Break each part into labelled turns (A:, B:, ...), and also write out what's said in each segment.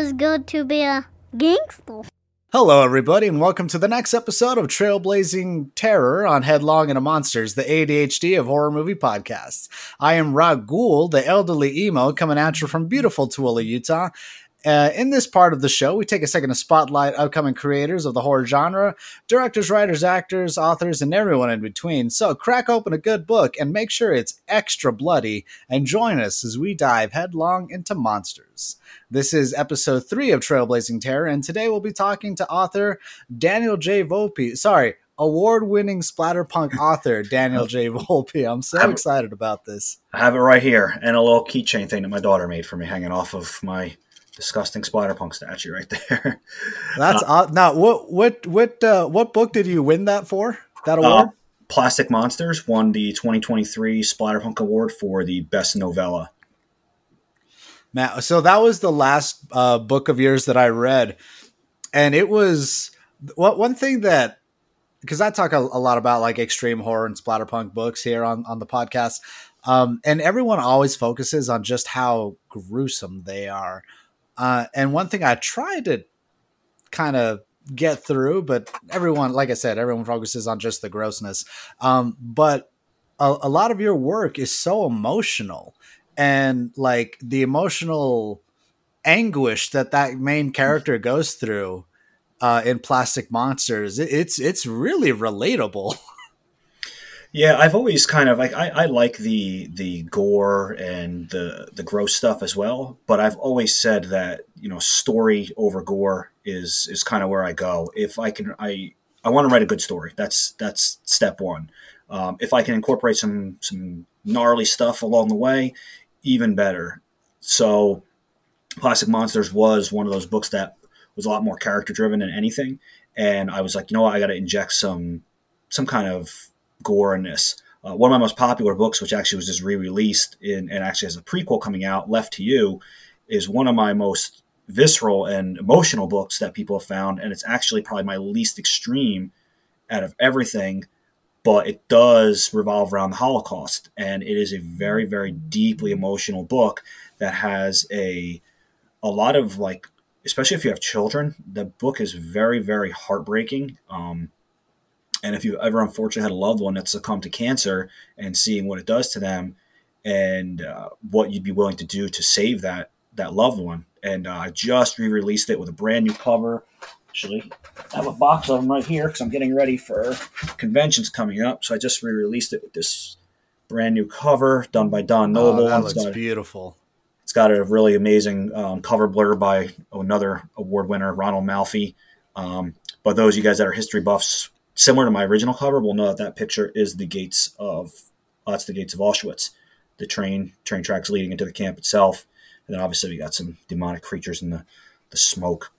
A: is good to be a gangster.
B: Hello, everybody, and welcome to the next episode of Trailblazing Terror on Headlong into Monsters, the ADHD of horror movie podcasts. I am Ragul, the elderly emo, coming at you from beautiful Tooele, Utah. In this part of the show, we take a second to spotlight upcoming creators of the horror genre, directors, writers, actors, authors, and everyone in between. So crack open a good book and make sure it's extra bloody, and join us as we dive headlong into monsters. This is episode 3 of Trailblazing Terror, and today we'll be talking to author Daniel J. Volpe. Award-winning splatterpunk author Daniel J. Volpe. I'm so excited about this.
C: I have it right here, and a little keychain thing that my daughter made for me hanging off of my disgusting splatterpunk statue right there.
B: That's now what book did you win that for? That award?
C: Plastic Monsters won the 2023 Splatterpunk Award for the best novella.
B: Now, so that was the last book of yours that I read, and it was one thing that, because I talk a lot about like extreme horror and splatterpunk books here on the podcast, and everyone always focuses on just how gruesome they are. And one thing I tried to kind of get through, but everyone, like I said, everyone focuses on just the grossness. But a lot of your work is so emotional, and like the emotional anguish that main character goes through in Plastic Monsters, it's really relatable.
C: Yeah, I've always kind of like I like the gore and the gross stuff as well, but I've always said that, you know, story over gore is kind of where I go. If I can, I want to write a good story. That's step one. If I can incorporate some gnarly stuff along the way, even better. So Plastic Monsters was one of those books that was a lot more character driven than anything, and I was like, you know what, I got to inject some kind of gore in this. One of my most popular books, which actually was just re-released and actually has a prequel coming out, Left to You, is one of my most visceral and emotional books that people have found, and it's actually probably my least extreme out of everything, but it does revolve around the Holocaust, and it is a very, very deeply emotional book that has a lot of, like, especially if you have children, the book is very, very heartbreaking. And if you ever unfortunately had a loved one that succumbed to cancer, and seeing what it does to them, and what you'd be willing to do to save that loved one. And I just re-released it with a brand new cover. Actually, I have a box of them right here because I'm getting ready for conventions coming up. So I just re-released it with this brand new cover done by Don Noble.
B: Oh, that looks beautiful.
C: It's got a really amazing cover blurb by another award winner, Ronald Malfi. But those of you guys that are history buffs, similar to my original cover, will know that picture is the gates of Auschwitz, the train tracks leading into the camp itself. And then obviously we got some demonic creatures in the smoke.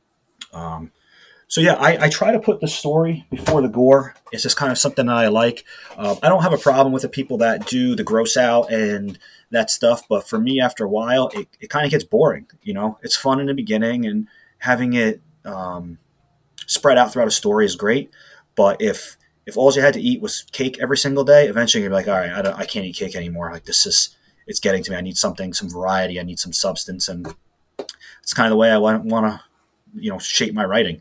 C: So yeah, I try to put the story before the gore. It's just kind of something that I like. I don't have a problem with the people that do the gross out and that stuff, but for me, after a while, it kind of gets boring. You know, it's fun in the beginning, and having it spread out throughout a story is great. But if all you had to eat was cake every single day, eventually you'd be like, all right, I can't eat cake anymore. Like, it's getting to me. I need something, some variety. I need some substance, and it's kind of the way I want to, you know, shape my writing.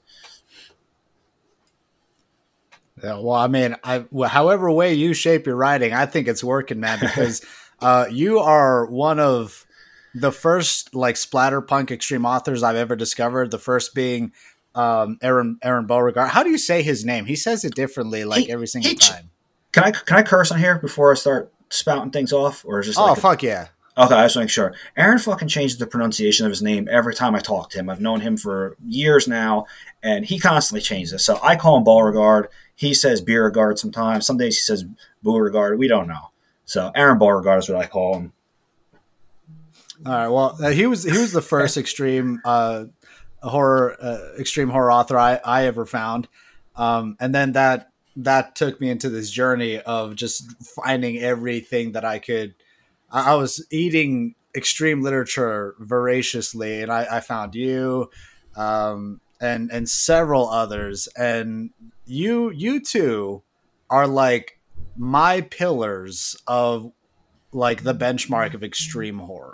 B: Yeah, well, I mean, however way you shape your writing, I think it's working, man, because you are one of the first like splatterpunk extreme authors I've ever discovered. The first being Aaron Beauregard. How do you say his name? He says it differently, like every single time.
C: Can I curse on here before I start spouting things off, or is just
B: fuck yeah?
C: Okay, I just want to make sure. Aaron fucking changes the pronunciation of his name every time I talk to him. I've known him for years now, and he constantly changes it. So I call him Beauregard. He says Beauregard sometimes. Some days he says Beauregard. We don't know. So Aaron Beauregard is what I call him.
B: All right. Well, he was the first extreme horror author I ever found, and then that took me into this journey of just finding everything that I could. I was eating extreme literature voraciously, and I found you, and several others, and you two are like my pillars of like the benchmark of extreme horror.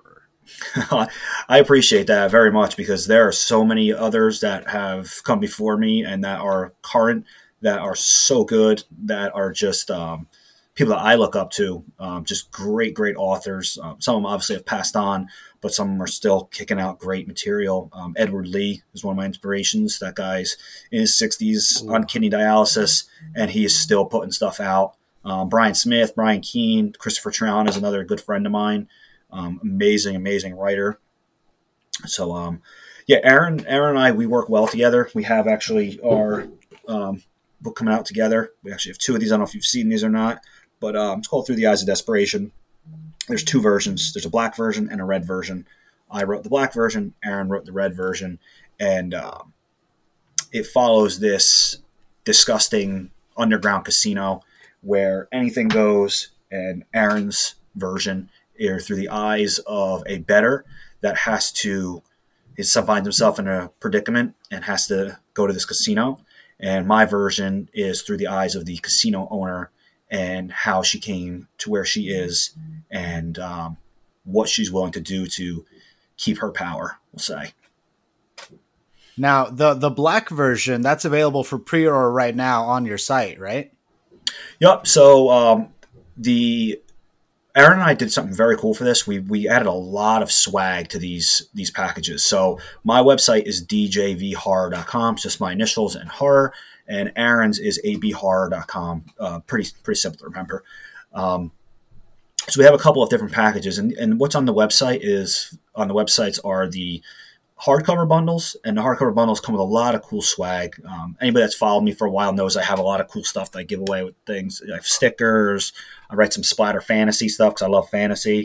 C: I appreciate that very much because there are so many others that have come before me and that are current, that are so good, that are just people that I look up to. Just great, great authors. Some of them obviously have passed on, but some of them are still kicking out great material. Edward Lee is one of my inspirations. That guy's in his 60s on kidney dialysis, and he is still putting stuff out. Brian Smith, Brian Keene, Christopher Trowne is another good friend of mine. Amazing, amazing writer. So, yeah, Aaron and I, we work well together. We have actually our book coming out together. We actually have two of these. I don't know if you've seen these or not, but it's called Through the Eyes of Desperation. There's two versions. There's a black version and a red version. I wrote the black version. Aaron wrote the red version. And it follows this disgusting underground casino where anything goes, and Aaron's version is through the eyes of a bettor that has to finds himself in a predicament and has to go to this casino. And my version is through the eyes of the casino owner and how she came to where she is and what she's willing to do to keep her power, we'll say.
B: Now, the black version, that's available for pre-order right now on your site, right?
C: Yep. So Aaron and I did something very cool for this. We added a lot of swag to these packages. So my website is djvhorror.com. It's just my initials and horror. And Aaron's is abhorror.com. Pretty simple to remember. So we have a couple of different packages. And what's on the websites are the hardcover bundles. And the hardcover bundles come with a lot of cool swag. Anybody that's followed me for a while knows I have a lot of cool stuff that I give away with things. I have stickers. I write some splatter fantasy stuff because I love fantasy.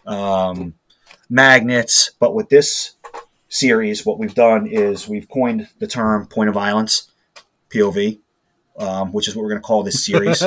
C: Magnets. But with this series, what we've done is we've coined the term point of violence, POV, which is what we're going to call this series.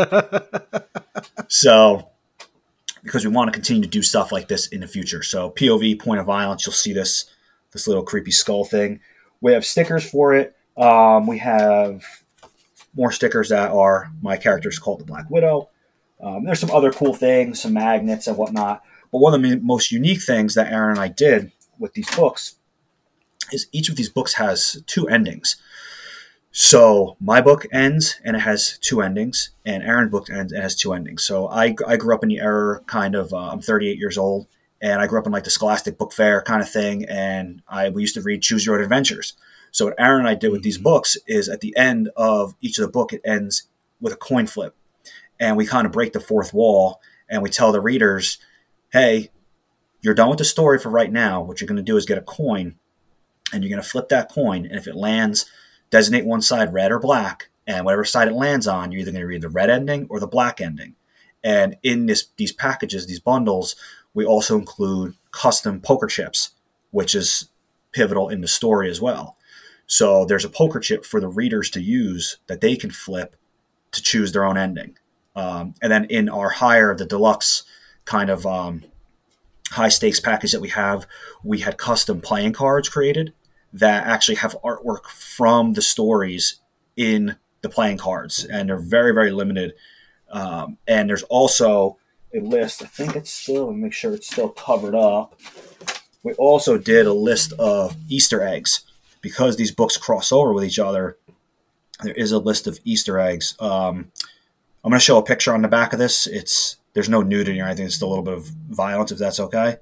C: So, because we want to continue to do stuff like this in the future. So POV, point of violence, you'll see this little creepy skull thing. We have stickers for it. We have more stickers that are my character's called the Black Widow. There's some other cool things, some magnets and whatnot. But one of the most unique things that Aaron and I did with these books is each of these books has two endings. So my book ends and it has two endings, and Aaron's book ends and it has two endings. So I grew up in the era kind of, I'm 38 years old, and I grew up in like the Scholastic Book Fair kind of thing, and we used to read Choose Your Own Adventures. So what Aaron and I did with these books is at the end of each of the book, it ends with a coin flip. And we kind of break the fourth wall, and we tell the readers, hey, you're done with the story for right now. What you're going to do is get a coin, and you're going to flip that coin, and if it lands, designate one side red or black, and whatever side it lands on, you're either going to read the red ending or the black ending. And in these packages, these bundles, we also include custom poker chips, which is pivotal in the story as well. So there's a poker chip for the readers to use that they can flip to choose their own ending. And then in our the deluxe kind of high stakes package that we had custom playing cards created that actually have artwork from the stories in the playing cards. And they're very, very limited. And there's also a list. I think it's still, let me make sure it's still covered up. We also did a list of Easter eggs because these books cross over with each other. There is a list of Easter eggs. I'm going to show a picture on the back of this. There's no nudity or anything. It's just a little bit of violence, if that's okay.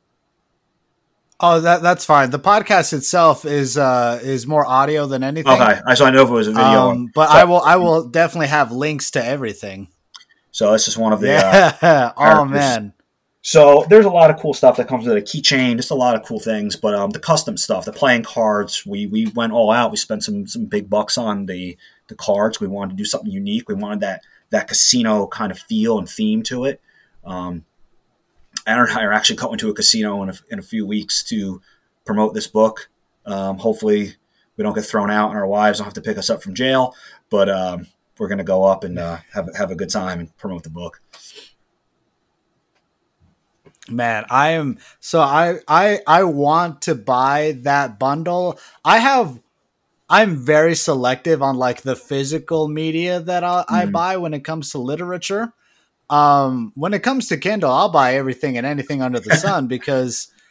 B: Oh, that's fine. The podcast itself is more audio than anything.
C: Okay, I know if it was a video,
B: but I will definitely have links to everything.
C: So this is one of the
B: oh man.
C: So there's a lot of cool stuff that comes with a keychain, just a lot of cool things. But the custom stuff, the playing cards, we went all out. We spent some big bucks on the cards. We wanted to do something unique. We wanted that casino kind of feel and theme to it. Aaron and I are actually going to a casino in a few weeks to promote this book. Hopefully we don't get thrown out and our wives don't have to pick us up from jail. But we're going to go up and have a good time and promote the book.
B: Man, I want to buy that bundle. I'm very selective on like the physical media that I buy when it comes to literature. When it comes to Kindle, I'll buy everything and anything under the sun because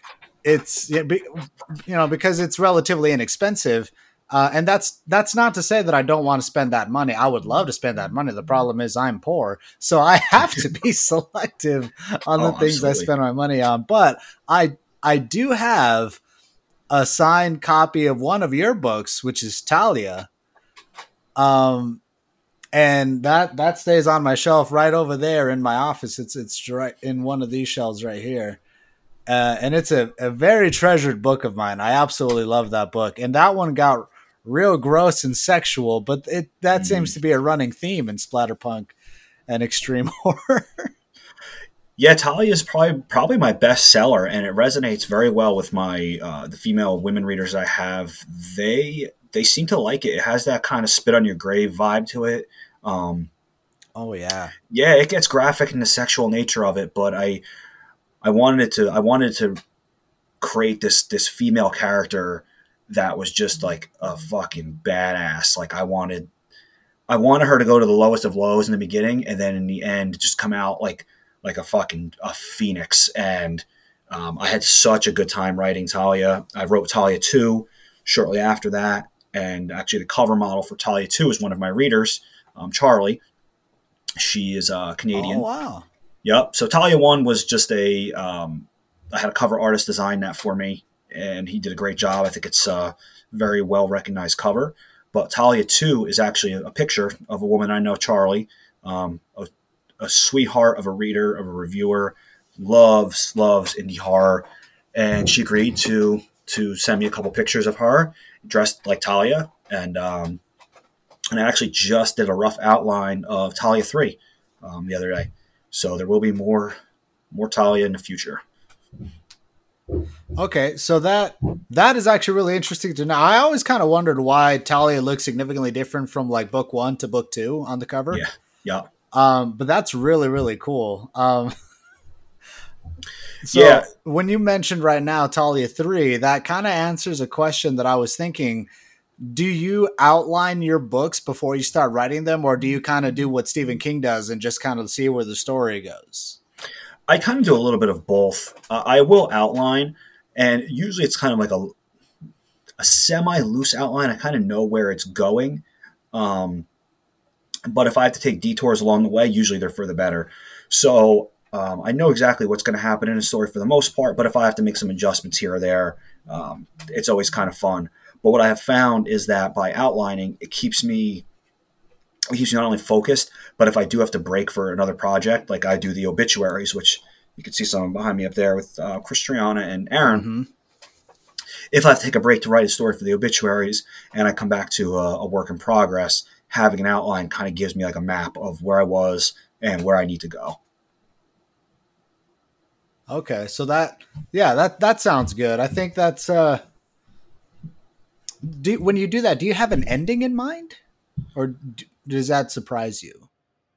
B: it's because it's relatively inexpensive. And that's not to say that I don't want to spend that money. I would love to spend that money. The problem is I'm poor, so I have to be selective on the things I spend my money on. But I do have a signed copy of one of your books, which is Talia. And that stays on my shelf right over there in my office. It's right in one of these shelves right here. And it's a very treasured book of mine. I absolutely love that book. And that one got real gross and sexual, but that seems to be a running theme in splatterpunk and extreme horror.
C: Yeah, Talia is probably my best seller, and it resonates very well with my the female women readers I have. They seem to like it. It has that kind of spit on your grave vibe to it. Oh
B: yeah,
C: it gets graphic in the sexual nature of it, but I wanted to create this female character that was just like a fucking badass. Like I wanted her to go to the lowest of lows in the beginning, and then in the end just come out like a phoenix. And I had such a good time writing Talia. I wrote Talia 2 shortly after that, and actually the cover model for Talia 2 is one of my readers, Charlie. She is Canadian.
B: Oh wow.
C: Yep. So Talia 1 was just I had a cover artist design that for me, and he did a great job. I think it's a very well recognized cover. But Talia 2 is actually a picture of a woman I know, Charlie, a sweetheart of a reader, of a reviewer, loves indie horror, and she agreed to send me a couple pictures of her dressed like Talia, and I actually just did a rough outline of Talia 3 the other day. So there will be more Talia in the future.
B: Okay, so that is actually really interesting to know. I always kind of wondered why Talia looks significantly different from like book 1 to book 2 on the cover.
C: Yeah.
B: But that's really, really cool. So when you mentioned right now Talia 3, that kind of answers a question that I was thinking. Do you outline your books before you start writing them, or do you kind of do what Stephen King does and just kind of see where the story goes?
C: I kind of do a little bit of both. I will outline, and usually it's kind of like a semi-loose outline. I kind of know where it's going. But if I have to take detours along the way, usually they're for the better. So I know exactly what's going to happen in a story for the most part, but if I have to make some adjustments here or there, it's always kind of fun. But what I have found is that by outlining, it keeps me not only focused, but if I do have to break for another project, like I do the obituaries, which you can see someone behind me up there with Christiana and Aaron. Mm-hmm. If I have to take a break to write a story for the obituaries and I come back to a work in progress, having an outline kind of gives me like a map of where I was and where I need to go.
B: Okay, so that sounds good. I think that's when you do that, do you have an ending in mind, or does that surprise you?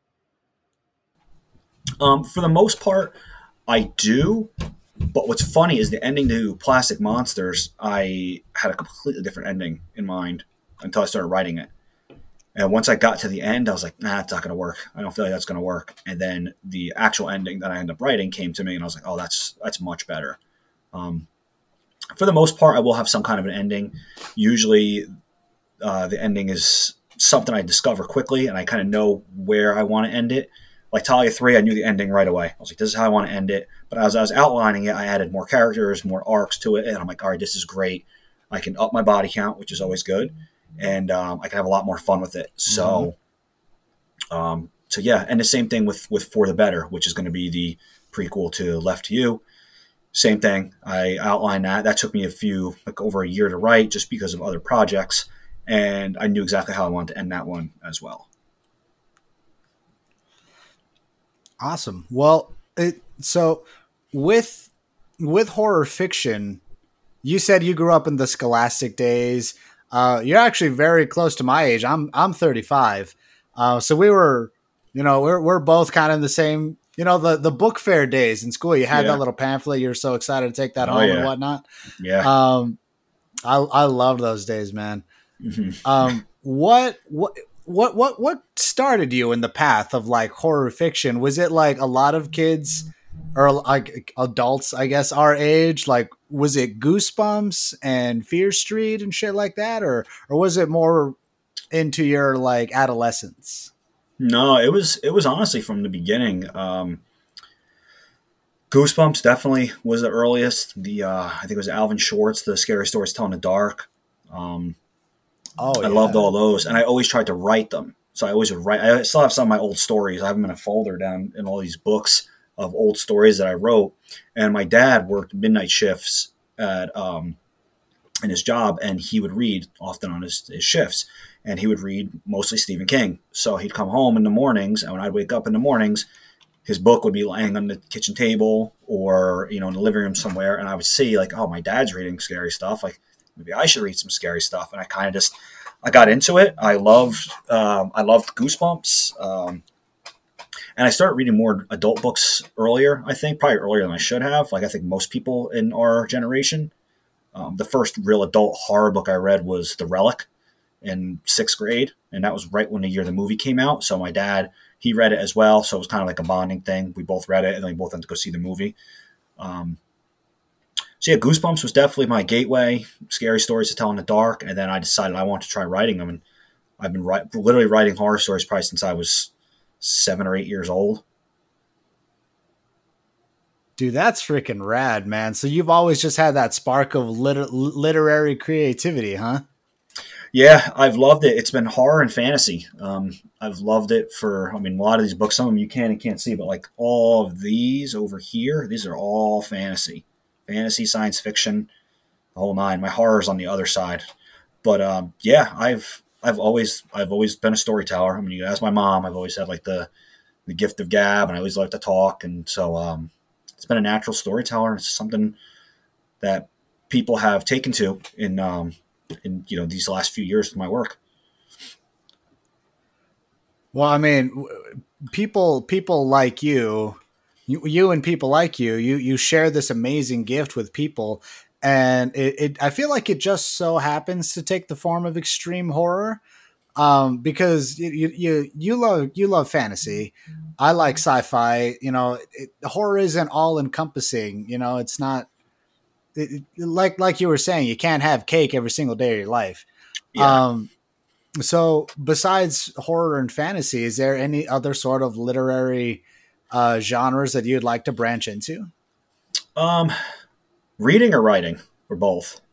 C: For the most part, I do. But what's funny is the ending to Plastic Monsters, I had a completely different ending in mind until I started writing it. And once I got to the end, I was like, nah, it's not going to work. I don't feel like that's going to work. And then the actual ending that I ended up writing came to me, and I was like, oh, that's much better. For the most part, I will have some kind of an ending. Usually the ending is something I discover quickly, and I kind of know where I want to end it. Like Talia 3, I knew the ending right away. I was like, this is how I want to end it. But as I was outlining it, I added more characters, more arcs to it, and I'm like, all right, this is great. I can up my body count, which is always good, and I can have a lot more fun with it. So, yeah, and the same thing with For the Better, which is going to be the prequel to Left to You. Same thing. I outlined that. That took me over a year to write just because of other projects, and I knew exactly how I wanted to end that one as well.
B: Awesome. Well, so with horror fiction, you said you grew up in the Scholastic days. You're actually very close to my age. I'm 35. So we were, we're both kind of in the same, the book fair days in school. You had that little pamphlet. You're so excited to take that home and whatnot.
C: Yeah.
B: I loved those days, man.
C: Mm-hmm.
B: What started you in the path of like horror fiction? Was it like a lot of kids or like adults, I guess, our age? Like, was it Goosebumps and Fear Street and shit like that, or was it more into your like adolescence?
C: No, it was honestly from the beginning. Goosebumps definitely was the earliest. I think it was Alvin Schwartz, the Scary Stories Tell in the Dark. Um,
B: Oh
C: I loved
B: yeah.
C: all those, and I always tried to write them. So I always would write. I still have some of my old stories. I have them in a folder down in all these books of old stories that I wrote. And my dad worked midnight shifts at in his job, and he would read often on his shifts, and he would read mostly Stephen King. So he'd come home in the mornings, and when I'd wake up in the mornings, his book would be lying on the kitchen table or in the living room somewhere, and I would see like, oh, my dad's reading scary stuff. Like maybe I should read some scary stuff, and I kind of just I got into it. I loved Goosebumps, and I started reading more adult books earlier. I think probably earlier than I should have. Like I think most people in our generation. The first real adult horror book I read was The Relic in sixth grade, and that was right when the year the movie came out. So my dad, he read it as well, so it was kind of like a bonding thing. We both read it, and then we both went to go see the movie. Um, so yeah, Goosebumps was definitely my gateway. Scary stories to tell in the dark, and then I decided I wanted to try writing them, and I've been literally writing horror stories probably since I was 7 or 8 years old.
B: Dude, that's freaking rad, man. So you've always just had that spark of literary creativity, huh?
C: Yeah, I've loved it. It's been horror and fantasy. I've loved it for, I mean, a lot of these books, some of them you can and can't see, but like all of these over here, these are all fantasy, science fiction, the whole nine. My horror's on the other side. But yeah, I've always been a storyteller. I mean, you ask my mom, I've always had like the gift of gab, and I always like to talk, and so it's been a natural storyteller. It's something that people have taken to in these last few years of my work.
B: Well, I mean, people like you and people like you share this amazing gift with people, and I feel like it just so happens to take the form of extreme horror. Because you love fantasy. I like sci-fi. Horror isn't all encompassing. It's not like you were saying. You can't have cake every single day of your life.
C: Yeah.
B: Um, so besides horror and fantasy, is there any other sort of literary genres that you'd like to branch into?
C: Um, Reading or writing or both.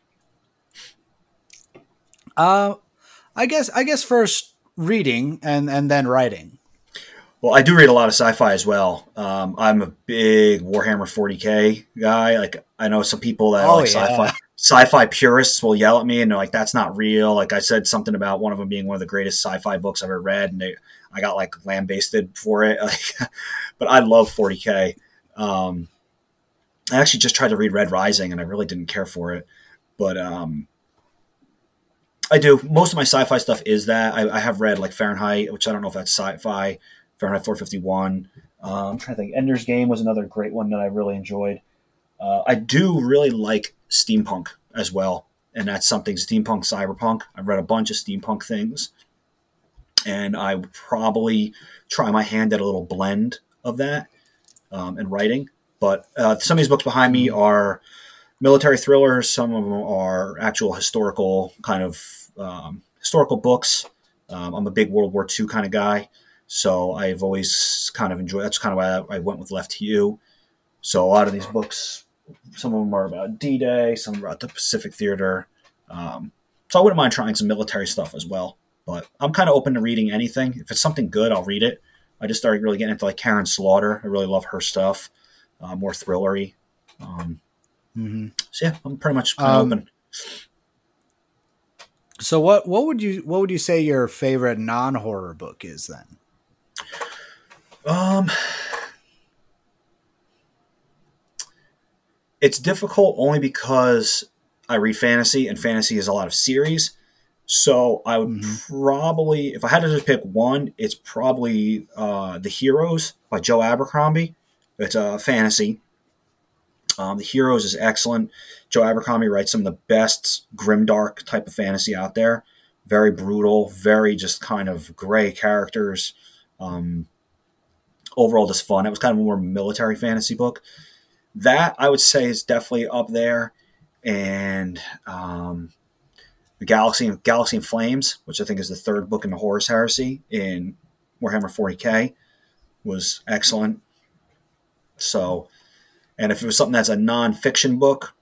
B: Uh, I guess first reading and then writing.
C: Well, I do read a lot of sci-fi as well. I'm a big Warhammer 40K guy. Like I know some people that are
B: Oh
C: like
B: yeah.
C: sci-fi purists will yell at me and they're like, "That's not real." Like I said something about one of them being one of the greatest sci-fi books I've ever read, and I got like lambasted for it. Like, but I love 40K. Um, I actually just tried to read Red Rising, and I really didn't care for it. But I do. Most of my sci-fi stuff is that. I have read like Fahrenheit, which I don't know if that's sci-fi. Fahrenheit 451. I'm trying to think. Ender's Game was another great one that I really enjoyed. I do really like steampunk as well, and that's something steampunk, cyberpunk. I've read a bunch of steampunk things, and I would probably try my hand at a little blend of that in writing. But some of these books behind me are military thrillers. Some of them are actual historical kind of historical books. I'm a big World War II kind of guy, so I've always kind of enjoyed. That's kind of why I went with Left to You. So a lot of these books, some of them are about D-Day, some are about the Pacific Theater. So I wouldn't mind trying some military stuff as well. But I'm kind of open to reading anything. If it's something good, I'll read it. I just started really getting into like Karen Slaughter. I really love her stuff, more thrillery.
B: Mhm.
C: So yeah, I'm pretty much kind of
B: Um,
C: open.
B: so what would you say your favorite non horror book is then?
C: Um, it's difficult only because I read fantasy, and fantasy is a lot of series. So I would
B: Hmm.
C: probably, if I had to just pick one, it's probably The Heroes by Joe Abercrombie. It's a fantasy. The Heroes is excellent. Joe Abercrombie writes some of the best grimdark type of fantasy out there. Very brutal, very just kind of gray characters. Um, overall just fun. It was kind of a more military fantasy book. That I would say is definitely up there. And the Galaxy and Flames, which I think is the third book in the Horus Heresy in Warhammer 40K, was excellent. So, and if it was something that's a non-fiction book,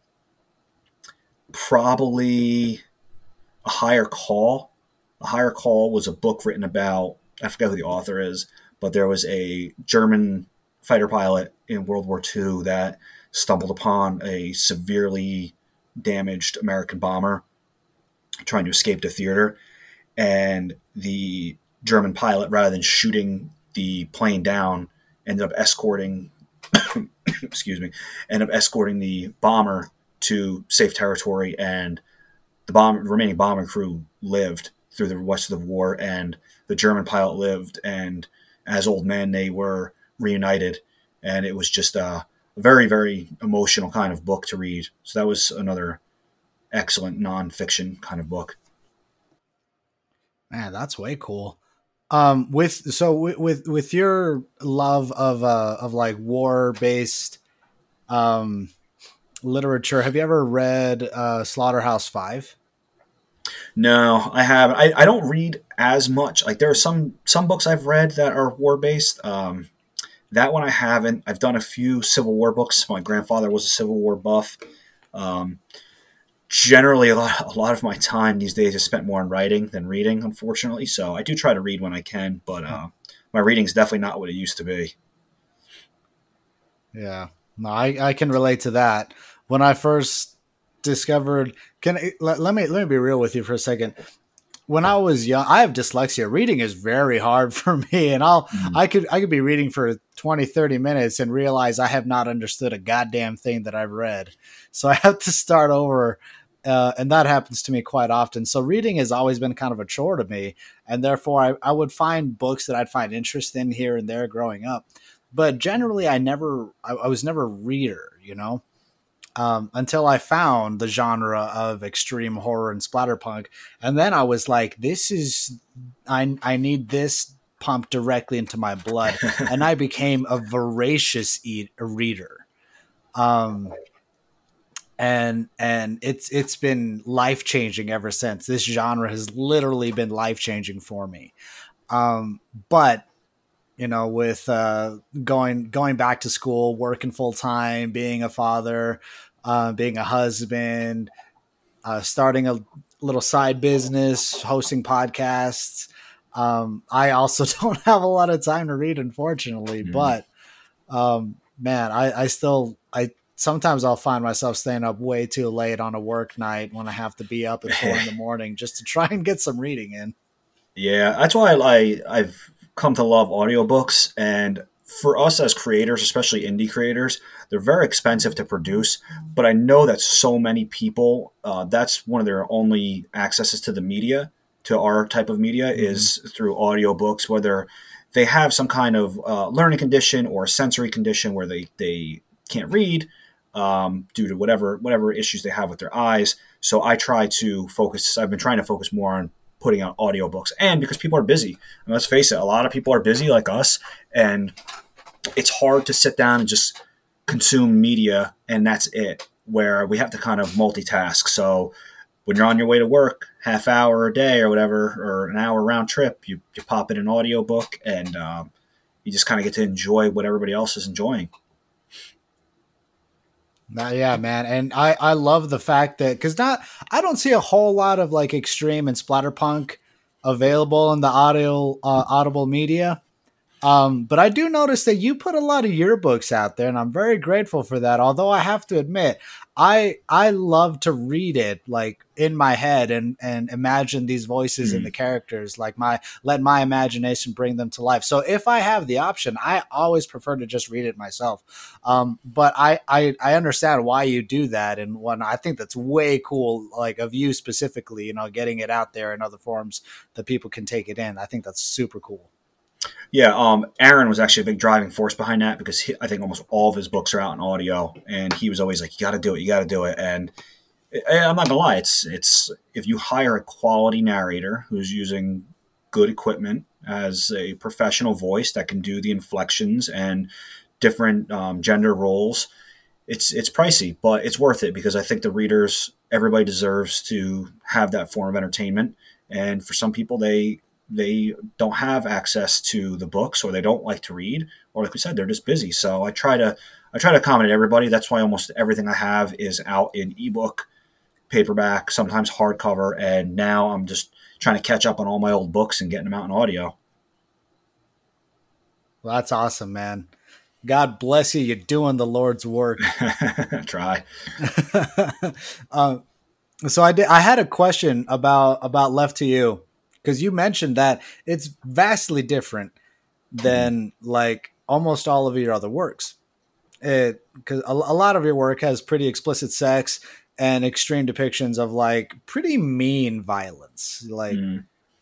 C: probably A Higher Call. A Higher Call was a book written about, I forget who the author is, but there was a German fighter pilot in World War II that stumbled upon a severely damaged American bomber trying to escape the theater. And the German pilot, rather than shooting the plane down, ended up escorting the bomber to safe territory, and the remaining bomber crew lived through the rest of the war, and the German pilot lived, and as old men they were reunited, and it was just a very, very emotional kind of book to read. So that was another excellent nonfiction kind of book.
B: Man, that's way cool. With your love of like war based literature, have you ever read Slaughterhouse-Five?
C: No, I haven't. I don't read as much. Like there are some books I've read that are war based. That one I haven't. I've done a few Civil War books. My grandfather was a Civil War buff. Generally, a lot of my time these days is spent more on writing than reading, unfortunately. So I do try to read when I can, but my reading's definitely not what it used to be.
B: Yeah, no, I can relate to that. When I first discovered, let me be real with you for a second. When I was young, I have dyslexia. Reading is very hard for me, and I could be reading for 20, 30 minutes and realize I have not understood a goddamn thing that I've read. So I have to start over, and that happens to me quite often. So reading has always been kind of a chore to me, and therefore I would find books that I'd find interest in here and there growing up. But generally, I was never a reader, you know? Until I found the genre of extreme horror and splatterpunk. And then I was like, I need this pumped directly into my blood. And I became a voracious reader. And it's been life-changing ever since. This genre has literally been life-changing for me. But you know, with going back to school, working full time, being a father, being a husband, starting a little side business, hosting podcasts. I also don't have a lot of time to read, unfortunately. Mm-hmm. But man, I sometimes I'll find myself staying up way too late on a work night when I have to be up at 4 a.m. just to try and get some reading in.
C: Yeah, that's why I've come to love audiobooks, and for us as creators, especially indie creators, they're very expensive to produce, but I know that so many people, that's one of their only accesses to the media, to our type of media, mm-hmm. is through audiobooks, whether they have some kind of learning condition or sensory condition where they can't read due to whatever issues they have with their eyes. So I've been trying to focus more on putting out audiobooks, and because people are busy. And let's face it, a lot of people are busy like us, and it's hard to sit down and just consume media and that's it, where we have to kind of multitask. So when you're on your way to work, half hour a day or whatever, or an hour round trip, you pop in an audiobook, and you just kind of get to enjoy what everybody else is enjoying.
B: Yeah, man. And I love the fact that, because I don't see a whole lot of like extreme and splatterpunk available in the audible media. But I do notice that you put a lot of your books out there, and I'm very grateful for that. Although I have to admit, I love to read it like in my head and imagine these voices and the characters, like let my imagination bring them to life. So if I have the option, I always prefer to just read it myself. But I understand why you do that, and I think that's way cool, like of you specifically, you know, getting it out there in other forms that people can take it in. I think that's super cool.
C: Yeah, Aaron was actually a big driving force behind that, because I think almost all of his books are out in audio, and he was always like, you got to do it. And I'm not gonna lie, it's if you hire a quality narrator who's using good equipment, as a professional voice that can do the inflections and different gender roles. It's pricey, but it's worth it because I think the readers, everybody deserves to have that form of entertainment. And for some people, they don't have access to the books, or they don't like to read, or like we said, they're just busy. So I try to accommodate everybody. That's why almost everything I have is out in ebook, paperback, sometimes hardcover, and now I'm just trying to catch up on all my old books and getting them out in audio.
B: Well, that's awesome, man. God bless you. You're doing the Lord's work.
C: Try.
B: So I had a question about Left to You, because you mentioned that it's vastly different than like almost all of your other works. Because a lot of your work has pretty explicit sex and extreme depictions of like pretty mean violence, and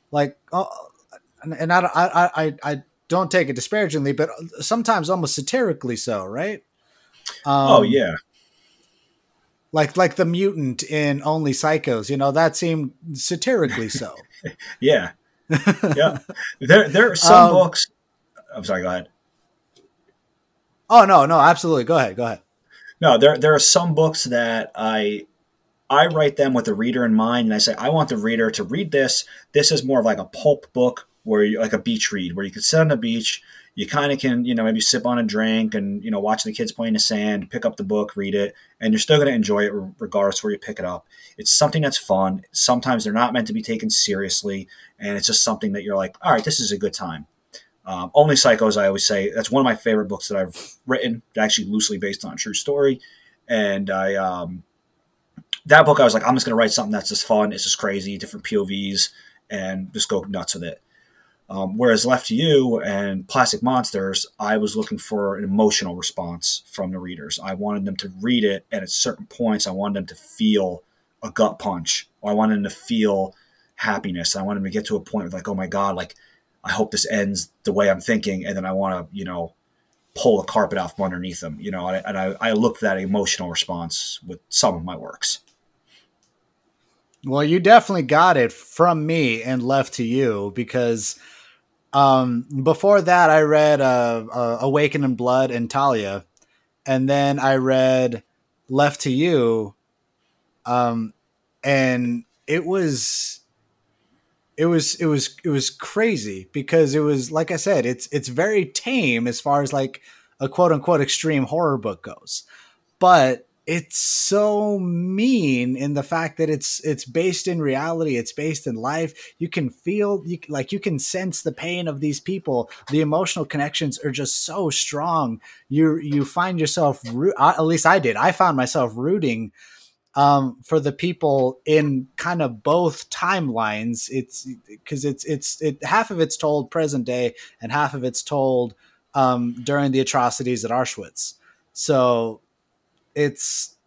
B: I don't take it disparagingly, but sometimes almost satirically so, right?
C: Oh yeah.
B: Like the mutant in Only Psychos, that seemed satirically so.
C: Yeah. Yeah. There are some books. I'm sorry, go ahead.
B: Oh, no, absolutely. Go ahead.
C: No, there are some books that I write them with the reader in mind, and I say, I want the reader to read this. This is more of like a pulp book, where you like a beach read, where you can sit on the beach, you kind of can, maybe sip on a drink and, watch the kids play in the sand, pick up the book, read it, and you're still going to enjoy it regardless where you pick it up. It's something that's fun. Sometimes they're not meant to be taken seriously, and it's just something that you're like, all right, this is a good time. Only Psychos, I always say, that's one of my favorite books that I've written, actually loosely based on a true story. And that book, I was like, I'm just going to write something that's just fun. It's just crazy, different POVs, and just go nuts with it. Whereas Left to You and Plastic Monsters, I was looking for an emotional response from the readers. I wanted them to read it, and at certain points, I wanted them to feel a gut punch, or I wanted them to feel happiness. I wanted them to get to a point of like, oh my God, like, I hope this ends the way I'm thinking, and then I want to, pull the carpet out from underneath them, and I look for that emotional response with some of my works.
B: Well, you definitely got it from me and Left to You, because before that I read Awaken in Blood and Talia, and then I read Left to You, and it was crazy, because it was, like I said, it's very tame as far as like a quote unquote extreme horror book goes, but it's so mean in the fact that it's based in reality. It's based in life. You can feel, you can sense the pain of these people. The emotional connections are just so strong. You find yourself, at least I did. I found myself rooting for the people in kind of both timelines. It's because it's half of it's told present day and half of it's told during the atrocities at Auschwitz. So it's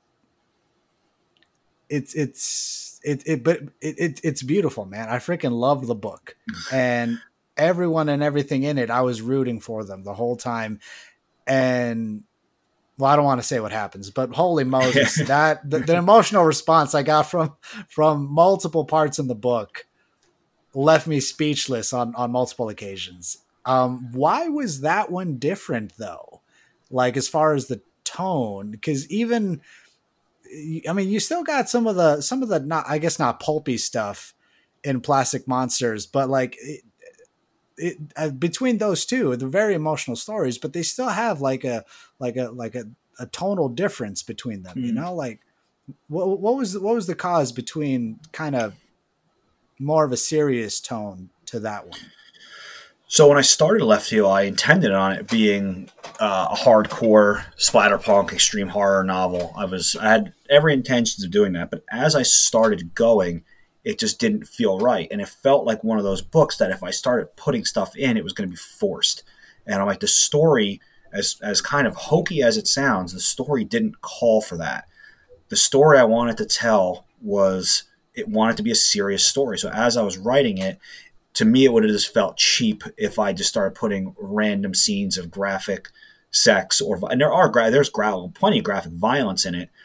B: beautiful, man. I freaking love the book, and everyone and everything in it. I was rooting for them the whole time. And well, I don't want to say what happens, but holy Moses, that the emotional response I got from multiple parts in the book left me speechless on multiple occasions. Why was that one different though? Like, as far as the tone, because even, I mean, you still got some of the not, I guess not pulpy stuff in Plastic Monsters, but like between those two, they're very emotional stories, but they still have like a tonal difference between them. Like what was the cause between kind of more of a serious tone to that one?
C: So when I started Left to You, I intended on it being a hardcore splatterpunk extreme horror novel. I had every intention of doing that, but as I started going, it just didn't feel right, and it felt like one of those books that if I started putting stuff in, it was going to be forced. And I'm like, the story, as kind of hokey as it sounds, the story didn't call for that. The story I wanted to tell it wanted to be a serious story. So as I was writing it, to me, it would have just felt cheap if I just started putting random scenes of graphic sex, and there's plenty of graphic violence in it.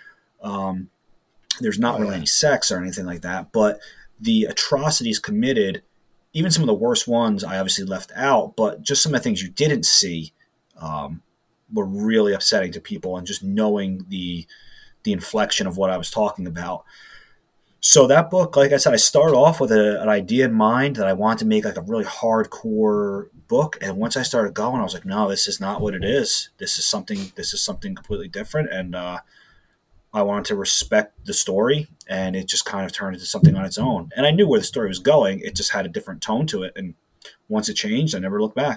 C: There's not really any sex or anything like that, but the atrocities committed even some of the worst ones I obviously left out, but just some of the things you didn't see were really upsetting to people, and just knowing the inflection of what I was talking about. So that book, like I said, I started off with an idea in mind that I wanted to make like a really hardcore book, and once I started going, I was like, no, this is not what it is. This is something completely different, and I wanted to respect the story, and it just kind of turned into something on its own. And I knew where the story was going; it just had a different tone to it, and once it changed, I never looked back.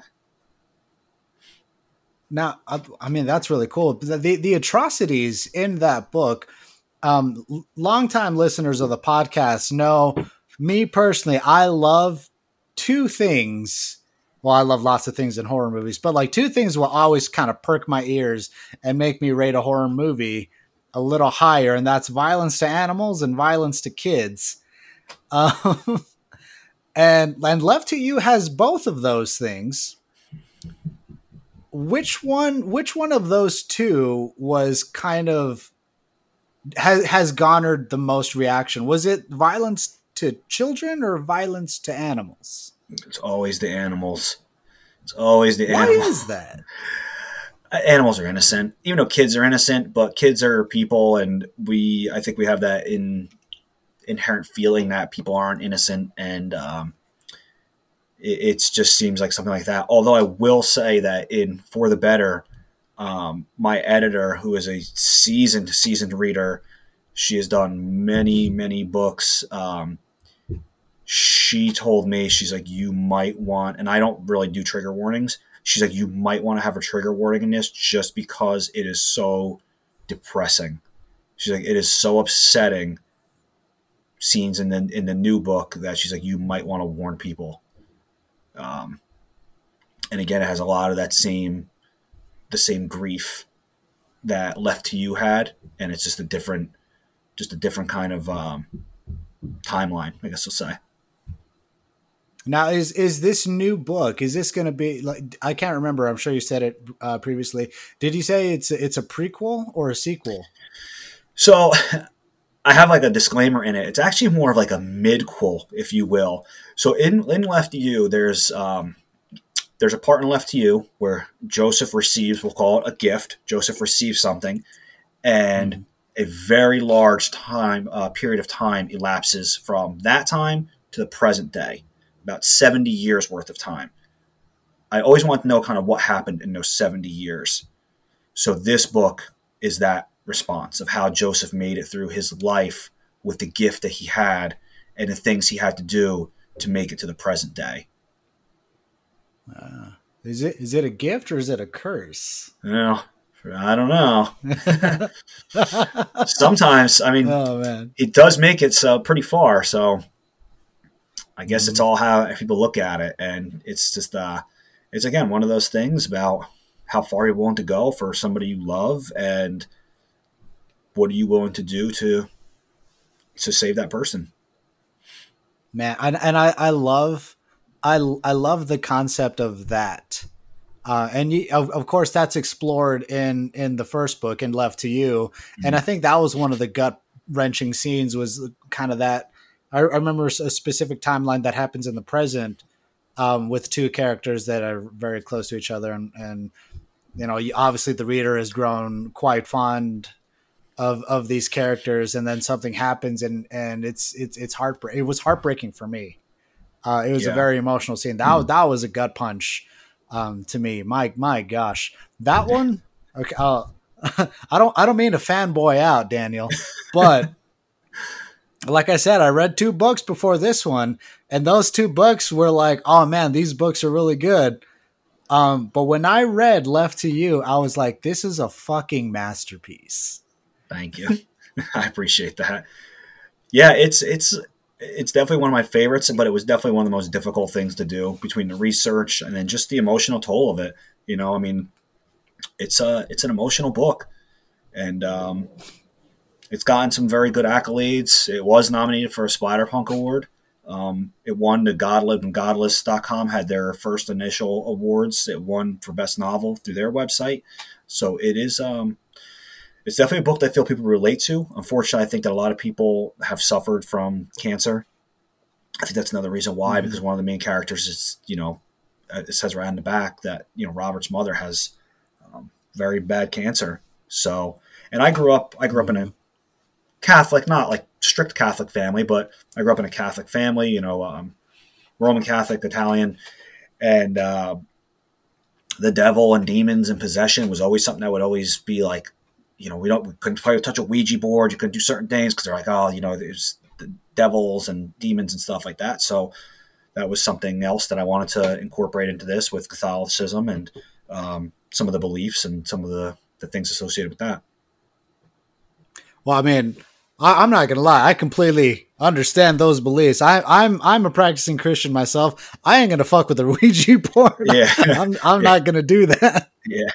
B: Now, I mean, that's really cool. The atrocities in that book, longtime listeners of the podcast know me personally. I love two things. Well, I love lots of things in horror movies, but like two things will always kind of perk my ears and make me rate a horror movie a little higher, and that's violence to animals and violence to kids. Um, and Left to You has both of those things. Which one of those two was kind of has garnered the most reaction? Was it violence to children or violence to animals?
C: It's always the animals. It's always the
B: Why
C: animals.
B: is that?
C: Animals are innocent, even though kids are innocent, but kids are people, and I think we have that inherent feeling that people aren't innocent, and it just seems like something like that. Although I will say that in For the Better, my editor, who is a seasoned reader, she has done many books. She told me, she's like, you might want, and I don't really do trigger warnings. She's like, you might want to have a trigger warning in this just because it is so depressing. She's like, it is so upsetting scenes in the new book that she's like, you might want to warn people. And again, it has a lot of the same grief that Left to You had, and it's just a different kind of timeline, I guess we'll say.
B: Now, is this new book? Is this going to be like? I can't remember. I'm sure you said it previously. Did you say it's a prequel or a sequel?
C: So, I have like a disclaimer in it. It's actually more of like a midquel, if you will. So in Left to You, there's a part in Left to You where Joseph receives, we'll call it a gift. Joseph receives something, and a very large period of time elapses from that time to the present day, about 70 years worth of time. I always want to know kind of what happened in those 70 years. So this book is that response of how Joseph made it through his life with the gift that he had and the things he had to do to make it to the present day.
B: Is it a gift or is it a curse?
C: Well, I don't know. Sometimes, I mean,
B: oh, man.
C: It does make it pretty far. So I guess it's all how people look at it. And it's just, it's again, one of those things about how far you're willing to go for somebody you love, and what are you willing to do to save that person.
B: Man, and I love the concept of that. Of course, that's explored in the first book, in Left to You. And I think that was one of the gut-wrenching scenes, was kind of that. I remember a specific timeline that happens in the present with two characters that are very close to each other. And you know, obviously the reader has grown quite fond of these characters, and then something happens and it's heartbreaking. It was heartbreaking for me. It was a very emotional scene. That was a gut punch to me. My gosh, that one. Okay, I don't mean to fanboy out, Daniel, but like I said, I read 2 books before this one, and those 2 books were like, oh man, these books are really good. But when I read Left to You, I was like, this is a fucking masterpiece.
C: Thank you. I appreciate that. Yeah, it's definitely one of my favorites, but it was definitely one of the most difficult things to do, between the research and then just the emotional toll of it. You know, I mean, it's an emotional book, and it's gotten some very good accolades. It was nominated for a Splatterpunk Award. It won the Godlib and Godless.com had their first initial awards. It won for Best Novel through their website. So it is it's definitely a book that I feel people relate to. Unfortunately, I think that a lot of people have suffered from cancer, I think that's another reason why, because one of the main characters is, it says right on the back that, Robert's mother has very bad cancer. So, and I grew up in a Catholic, not like strict Catholic family, but I grew up in a Catholic family, Roman Catholic, Italian, and the devil and demons and possession was always something that would always be like, we couldn't touch a Ouija board. You couldn't do certain things because they're like, oh, there's the devils and demons and stuff like that. So that was something else that I wanted to incorporate into this with Catholicism and some of the beliefs and some of the things associated with that.
B: Well, I mean, I'm not gonna lie. I completely understand those beliefs. I'm a practicing Christian myself. I ain't gonna fuck with a Ouija board.
C: Yeah,
B: I'm not gonna do that.
C: Yeah.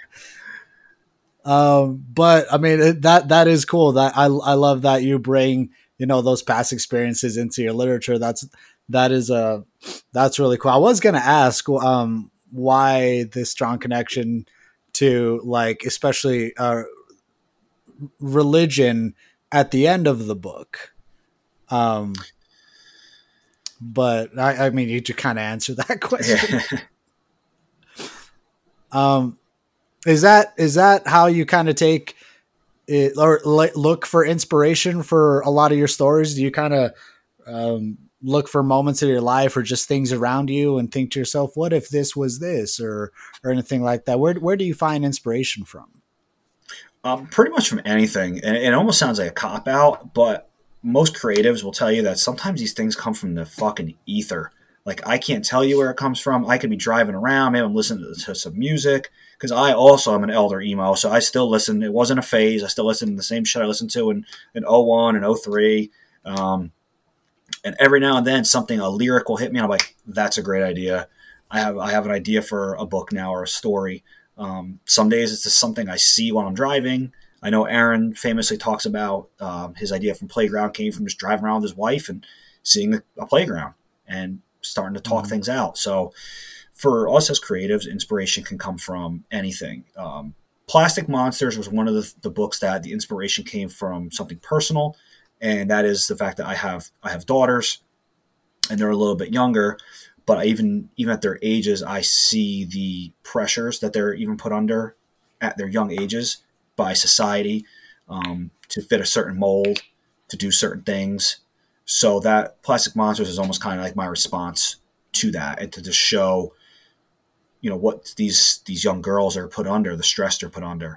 B: But I mean that is cool. That I love that you bring those past experiences into your literature. That's really cool. I was gonna ask why this strong connection to like especially religion at the end of the book. But I mean, you just kind of answer that question. Yeah. Is that how you kind of take it or look for inspiration for a lot of your stories? Do you kind of look for moments of your life or just things around you and think to yourself, what if this was this or anything like that? Where do you find inspiration from?
C: Pretty much from anything. And it almost sounds like a cop-out, but most creatives will tell you that sometimes these things come from the fucking ether. Like, I can't tell you where it comes from. I could be driving around, maybe I'm listening to some music, because I also am an elder emo, so I still listen. It wasn't a phase. I still listen to the same shit I listened to in 01 and 03. And every now and then a lyric will hit me, and I'm like, that's a great idea. I have an idea for a book now or a story. Some days it's just something I see while I'm driving. I know Aaron famously talks about his idea from Playground came from just driving around with his wife and seeing a playground and starting to talk things out. So for us as creatives, inspiration can come from anything. Plastic Monsters was one of the books that the inspiration came from something personal, and that is the fact that I have daughters, and they're a little bit younger. But even at their ages, I see the pressures that they're even put under at their young ages by society to fit a certain mold, to do certain things. So that Plastic Monsters is almost kind of like my response to that, and to just show, what these young girls are put under, the stress they're put under.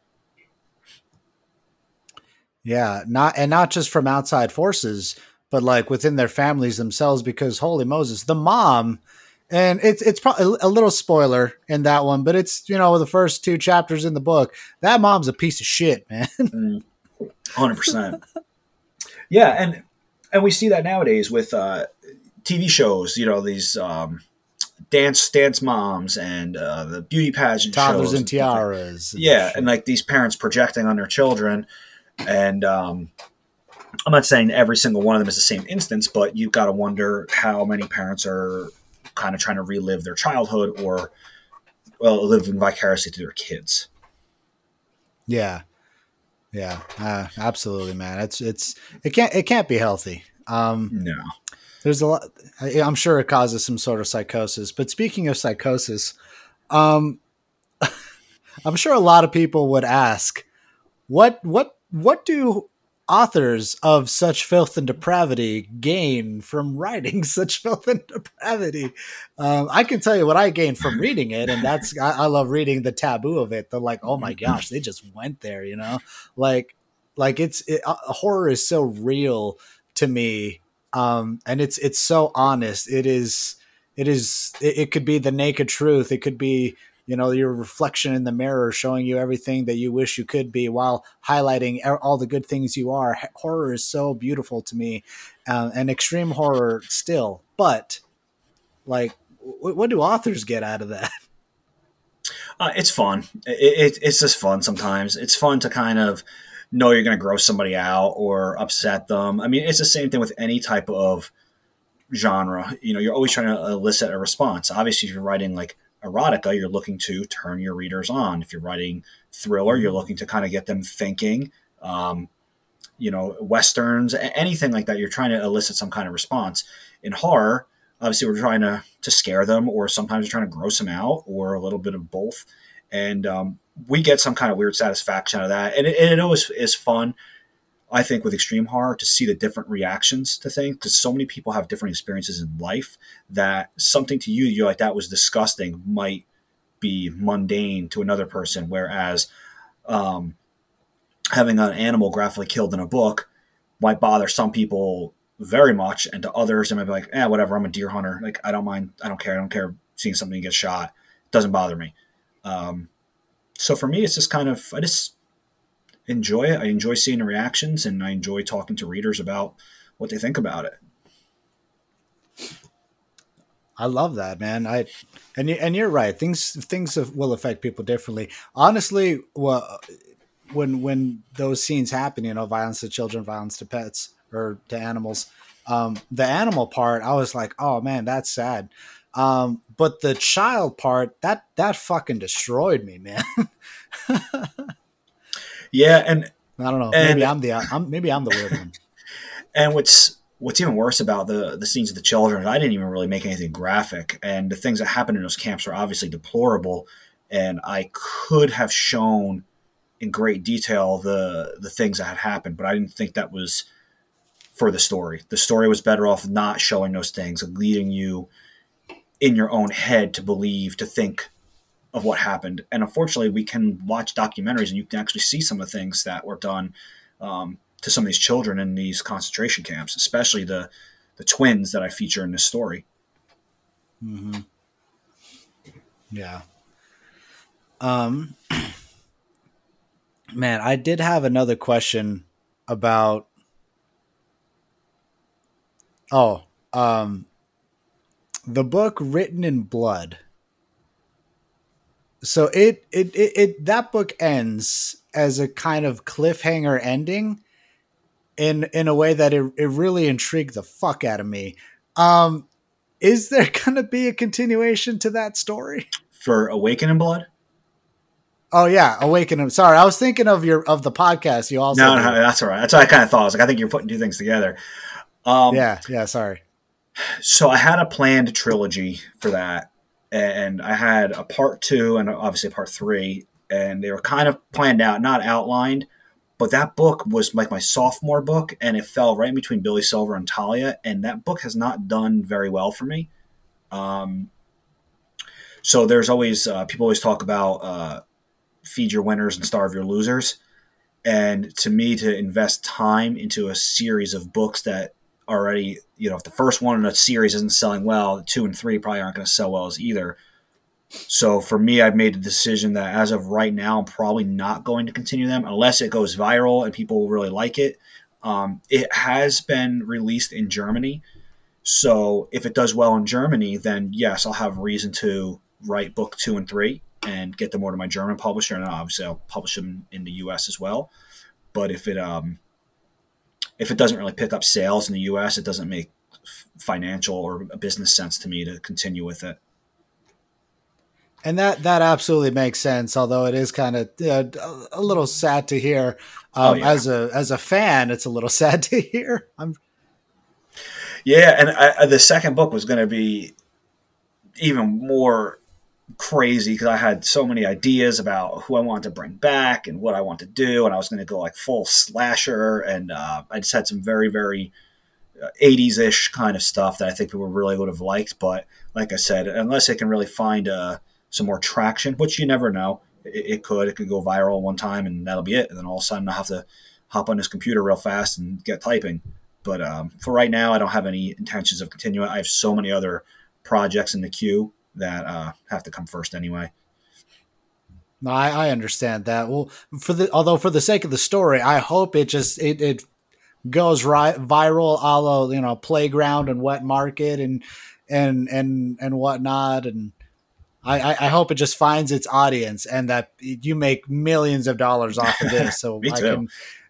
B: Yeah, not just from outside forces, but like within their families themselves, because holy Moses, the mom, and it's probably a little spoiler in that one, but it's, the first 2 chapters in the book, that mom's a piece of shit, man.
C: 100%. Yeah. And we see that nowadays with TV shows, these dance moms and the beauty pageant
B: Toddlers
C: shows
B: and tiaras.
C: Yeah. And like these parents projecting on their children. And I'm not saying every single one of them is the same instance, but you've got to wonder how many parents are kind of trying to relive their childhood or living vicariously through their kids.
B: Yeah. Yeah. Absolutely, man. It can't be healthy.
C: No.
B: There's a lot. I'm sure it causes some sort of psychosis. But speaking of psychosis, I'm sure a lot of people would ask, what do authors of such filth and depravity gain from writing such filth and depravity? I can tell you what I gained from reading it, and that's I love reading the taboo of it. They're like, oh my gosh, they just went there, like horror is so real to me, and it's so honest. It could be the naked truth. It could be your reflection in the mirror showing you everything that you wish you could be while highlighting all the good things you are. Horror is so beautiful to me, and extreme horror still. But like, what do authors get out of that?
C: It's fun. It's just fun sometimes. It's fun to kind of know you're going to gross somebody out or upset them. I mean, it's the same thing with any type of genre. You're always trying to elicit a response. Obviously, if you're writing like erotica, you're looking to turn your readers on. If you're writing thriller, you're looking to kind of get them thinking. Westerns, anything like that. You're trying to elicit some kind of response. In horror, obviously we're trying to scare them, or sometimes we're trying to gross them out, or a little bit of both. And we get some kind of weird satisfaction out of that. And it always is fun, I think, with extreme horror to see the different reactions to things, because so many people have different experiences in life that something to you, you're like, that was disgusting, might be mundane to another person. Whereas having an animal graphically killed in a book might bother some people very much, and to others, they might be like, whatever, I'm a deer hunter. Like, I don't mind. I don't care seeing something get shot. It doesn't bother me. So for me, it's just kind of, I just enjoy it. I enjoy seeing the reactions, and I enjoy talking to readers about what they think about it.
B: I love that, man. And you're right. Things will affect people differently. Honestly, well, when those scenes happen, violence to children, violence to pets or to animals, the animal part, I was like, oh man, that's sad. But the child part, that fucking destroyed me, man.
C: Yeah, and
B: I don't know. Maybe I'm the weird one.
C: And what's even worse about the scenes of the children, I didn't even really make anything graphic, and the things that happened in those camps are obviously deplorable. And I could have shown in great detail the things that had happened, but I didn't think that was for the story. The story was better off not showing those things and leading you in your own head to believe, to think of what happened. And unfortunately, we can watch documentaries and you can actually see some of the things that were done to some of these children in these concentration camps, especially the twins that I feature in this story.
B: Mm-hmm. Yeah. Man, I did have another question about, the book Written in Blood. So it that book ends as a kind of cliffhanger ending in a way that it really intrigued the fuck out of me. Is there going to be a continuation to that story?
C: For Awaken in Blood?
B: Oh yeah, Awaken. Sorry, I was thinking of the podcast. You also
C: no, that's all right. That's what I kind of thought. I was like, I think you're putting two things together.
B: Yeah. Sorry.
C: So I had a planned trilogy for that, and I had a part 2 and obviously a part 3, and they were kind of planned out, not outlined. But that book was like my sophomore book, and it fell right in between Billy Silver and Talia, and that book has not done very well for me. So there's always people always talk about feed your winners and starve your losers. And to me, to invest time into a series of books that already, if the first one in a series isn't selling well, 2 and 3 probably aren't going to sell well as either. So for me, I've made the decision that as of right now, I'm probably not going to continue them unless it goes viral and people really like it. It has been released in Germany. So if it does well in Germany, then yes, I'll have reason to write book 2 and 3 and get them over to my German publisher. And obviously I'll publish them in the US as well. But if it doesn't really pick up sales in the US, it doesn't make financial or business sense to me to continue with it.
B: And that absolutely makes sense. Although it is kind of a little sad to hear. As a fan, it's a little sad to hear.
C: And the second book was going to be even more crazy because I had so many ideas about who I wanted to bring back and what I want to do, and I was going to go like full slasher, and I just had some very, very 80s-ish kind of stuff that I think people really would have liked. But like I said, unless it can really find some more traction, which you never know, it could go viral one time and that'll be it, and then all of a sudden I'll have to hop on this computer real fast and get typing. But for right now, I don't have any intentions of continuing. I have so many other projects in the queue that have to come first anyway.
B: No, I understand that. Well, for the sake of the story, I hope it goes viral, a la, Playground and Wet Market and whatnot, and I hope it just finds its audience and that you make millions of dollars off of this. So
C: Me too.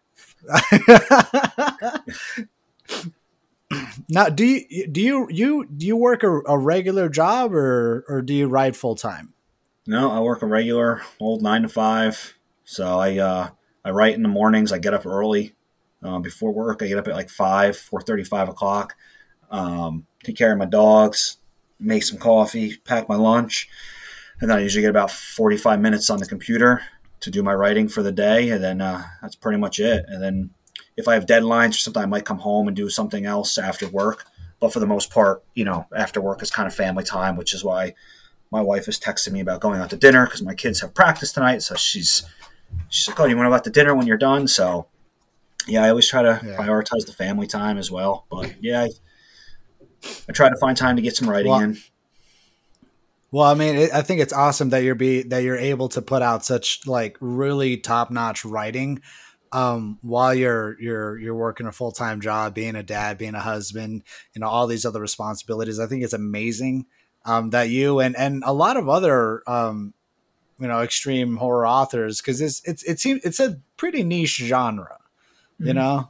B: Now, do you work a regular job or do you write full time?
C: No, I work a regular old 9 to 5. So I write in the mornings. I get up early. before work. I get up at like 4:30, 5 o'clock. Take care of my dogs, make some coffee, pack my lunch, and then I usually get about 45 minutes on the computer to do my writing for the day, and then that's pretty much it. And then if I have deadlines or something, I might come home and do something else after work. But for the most part, after work is kind of family time, which is why my wife is texting me about going out to dinner because my kids have practice tonight. So she's like, "Oh, you want to go out to dinner when you're done?" So yeah, I always try to prioritize the family time as well. But yeah, I try to find time to get some writing in.
B: Well, I mean, I think it's awesome that you're able to put out such like really top notch writing while you're working a full time job, being a dad, being a husband, all these other responsibilities. I think it's amazing that you and a lot of other extreme horror authors, because it's a pretty niche genre,
C: Mm-hmm.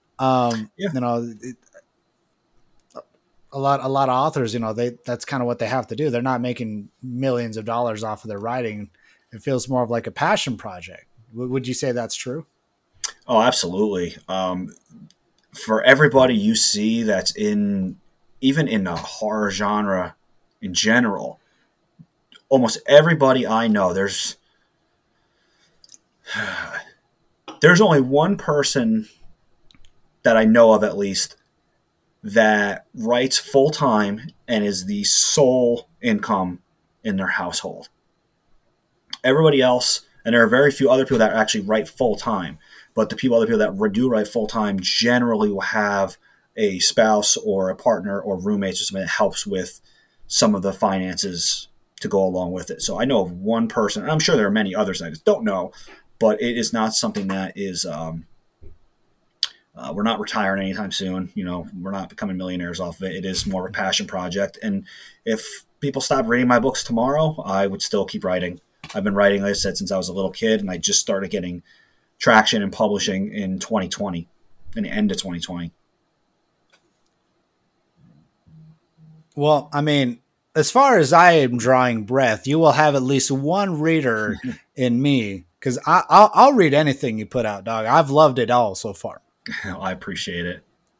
B: A lot of authors, that's kind of what they have to do. They're not making millions of dollars off of their writing. It feels more of like a passion project. Would you say that's true?
C: Oh, absolutely. For everybody you see that's even in the horror genre in general, almost everybody I know, there's only one person that I know of at least that writes full time and is the sole income in their household. Everybody else, and there are very few other people that actually write full time, but the other people that do write full time generally will have a spouse or a partner or roommates or something that helps with some of the finances to go along with it. So I know of one person, and I'm sure there are many others I just don't know, but it is not something that is we're not retiring anytime soon. We're not becoming millionaires off of it. It is more of a passion project. And if people stop reading my books tomorrow, I would still keep writing. I've been writing, like I said, since I was a little kid, and I just started getting traction and publishing in 2020, in the end of 2020.
B: Well, I mean, as far as I am drawing breath, you will have at least one reader in me, because I'll read anything you put out, dog. I've loved it all so far.
C: I appreciate it.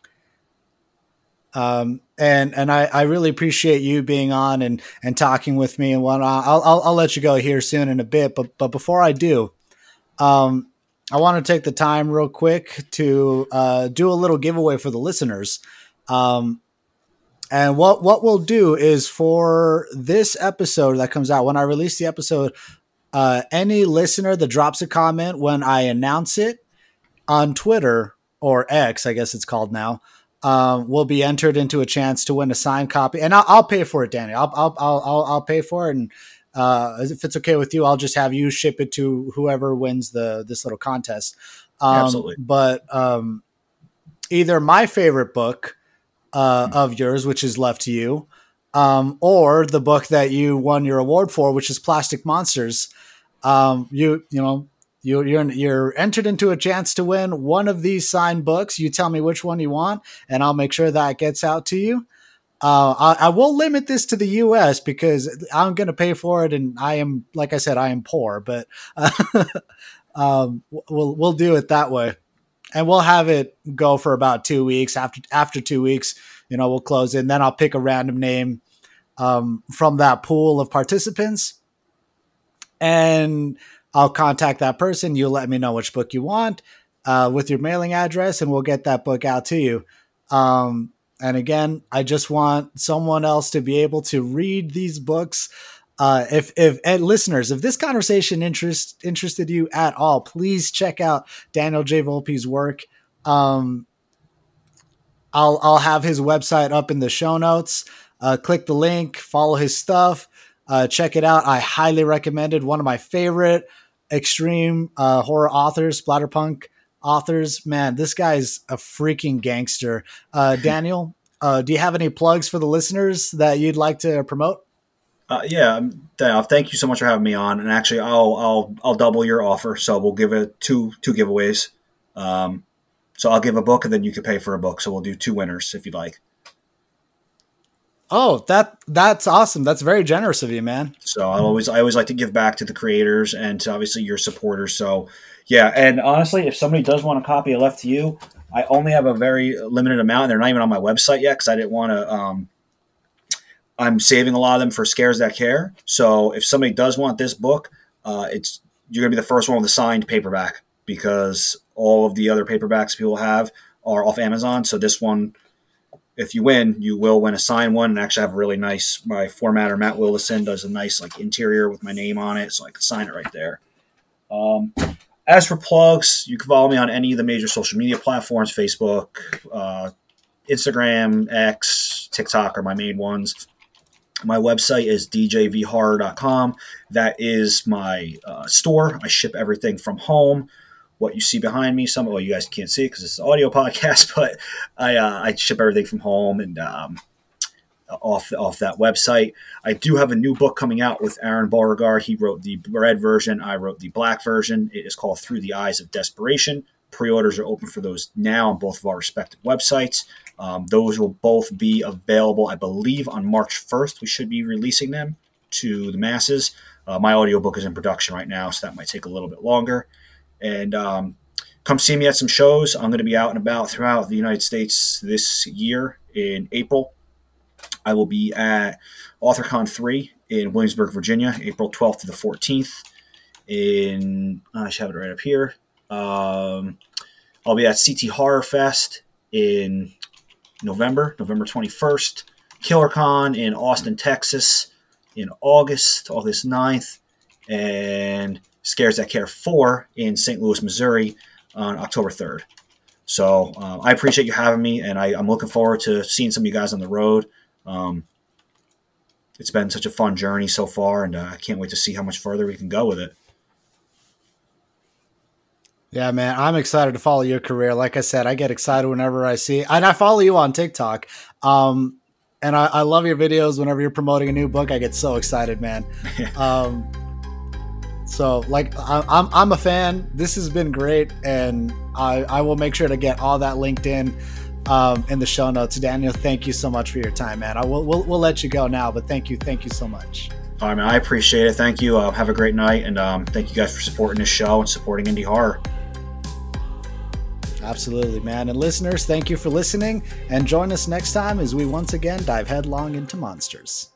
B: And I really appreciate you being on and talking with me and whatnot. I'll let you go here soon in a bit, but before I do, I want to take the time real quick to do a little giveaway for the listeners. And what we'll do is, for this episode that comes out, when I release the episode, any listener that drops a comment when I announce it on Twitter, or X, I guess it's called now, will be entered into a chance to win a signed copy. And I'll pay for it, Danny. I'll pay for it, and if it's okay with you, I'll just have you ship it to whoever wins this little contest.
C: Absolutely.
B: But either my favorite book of yours, which is left to you, or the book that you won your award for, which is Plastic Monsters. You're entered into a chance to win one of these signed books. You tell me which one you want, and I'll make sure that gets out to you. I will limit this to the U.S. because I'm going to pay for it, and I am, like I said, I am poor, but we'll do it that way, and we'll have it go for about 2 weeks. After 2 weeks, we'll close it, and then I'll pick a random name from that pool of participants, and I'll contact that person. You'll let me know which book you want with your mailing address, and we'll get that book out to you. And again, I just want someone else to be able to read these books. If listeners, if this conversation interested you at all, please check out Daniel J. Volpe's work. I'll have his website up in the show notes. Click the link, follow his stuff, check it out. I highly recommend it. One of my favorite extreme horror authors, splatterpunk authors. Man, this guy's a freaking gangster. Daniel, do you have any plugs for the listeners that you'd like to promote?
C: Yeah, thank you so much for having me on. And actually, I'll double your offer, so we'll give it two giveaways. So I'll give a book, and then you can pay for a book. So we'll do 2 winners if you'd like.
B: Oh, that's awesome. That's very generous of you, man.
C: So I always like to give back to the creators and to obviously your supporters. So yeah, and honestly, if somebody does want a copy of Left to You, I only have a very limited amount, and they're not even on my website yet because I didn't want to. I'm saving a lot of them for Scares That Care. So if somebody does want this book, you're going to be the first one with a signed paperback because all of the other paperbacks people have are off Amazon. So this one, if you win, you will win a signed one and actually have a really nice, my formatter, Matt Willison, does a nice like interior with my name on it. So I can sign it right there. As for plugs, you can follow me on any of the major social media platforms, Facebook, Instagram, X, TikTok are my main ones. My website is djvhorror.com. That is my store. I ship everything from home. What you see behind me, you guys can't see it because it's an audio podcast, but I ship everything from home and off that website. I do have a new book coming out with Aaron Beauregard. He wrote the red version. I wrote the black version. It is called Through the Eyes of Desperation. Pre-orders are open for those now on both of our respective websites. Those will both be available, I believe, on March 1st. We should be releasing them to the masses. My audiobook is in production right now, so that might take a little bit longer. And come see me at some shows. I'm going to be out and about throughout the United States this year in April. I will be at AuthorCon 3 in Williamsburg, Virginia, April 12th to the 14th. I should have it right up here. I'll be at CT Horror Fest in November 21st. KillerCon in Austin, Texas in August 9th. And Scares That Care 4 in St. Louis, Missouri on October 3rd. So I appreciate you having me, and I'm looking forward to seeing some of you guys on the road. It's been such a fun journey so far, and I can't wait to see how much further we can go with it.
B: Yeah, man, I'm excited to follow your career. Like I said, I get excited whenever I see, and I follow you on TikTok. And I love your videos. Whenever you're promoting a new book, I get so excited, man. So like, I'm a fan. This has been great. And I will make sure to get all that linked in the show notes. Daniel, thank you so much for your time, man. We'll let you go now, but thank you so much.
C: All right, man, I appreciate it. Thank you. Have a great night. And thank you guys for supporting this show and supporting indie horror.
B: Absolutely, man. And listeners, thank you for listening, and join us next time as we once again dive headlong into monsters.